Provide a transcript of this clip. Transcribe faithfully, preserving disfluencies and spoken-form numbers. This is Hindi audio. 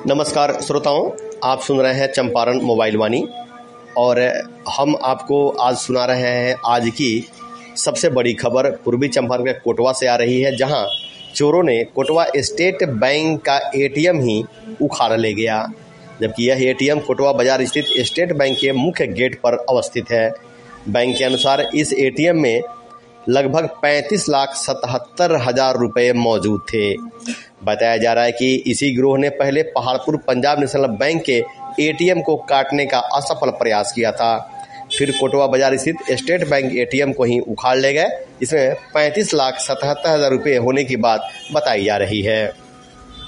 नमस्कार श्रोताओं, आप सुन रहे हैं चंपारण मोबाइल वाणी और हम आपको आज सुना रहे हैं आज की सबसे बड़ी खबर पूर्वी चंपारण के कोटवा से आ रही है, जहां चोरों ने कोटवा स्टेट बैंक का एटीएम ही उखाड़ ले गया, जबकि यह एटीएम कोटवा बाजार स्थित स्टेट बैंक के मुख्य गेट पर अवस्थित है। बैंक के अनुसार इस एटीएम में लगभग पैंतीस लाख सतहत्तर हजार रुपये मौजूद थे। बताया जा रहा है कि इसी गिरोह ने पहले पहाड़पुर पंजाब नेशनल बैंक के एटीएम को काटने का असफल प्रयास किया था, फिर कोटवा बाजार स्थित स्टेट बैंक एटीएम को ही उखाड़ ले गए। इसमें पैंतीस लाख सतहत्तर हजार रुपये होने की बात बताई जा रही है।